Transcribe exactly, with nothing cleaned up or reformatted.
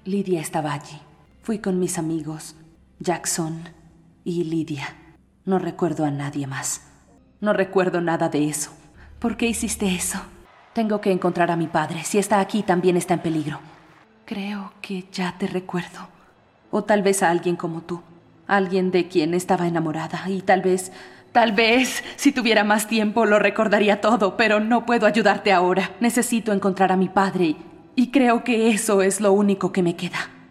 Lidia estaba allí. Fui con mis amigos, Jackson y Lidia. No recuerdo a nadie más. No recuerdo nada de eso. ¿Por qué hiciste eso? Tengo que encontrar a mi padre. Si está aquí, también está en peligro. Creo que ya te recuerdo. O tal vez a alguien como tú. Alguien de quien estaba enamorada. Y tal vez, tal vez, si tuviera más tiempo, lo recordaría todo. Pero no puedo ayudarte ahora. Necesito encontrar a mi padre. Y creo que eso es lo único que me queda.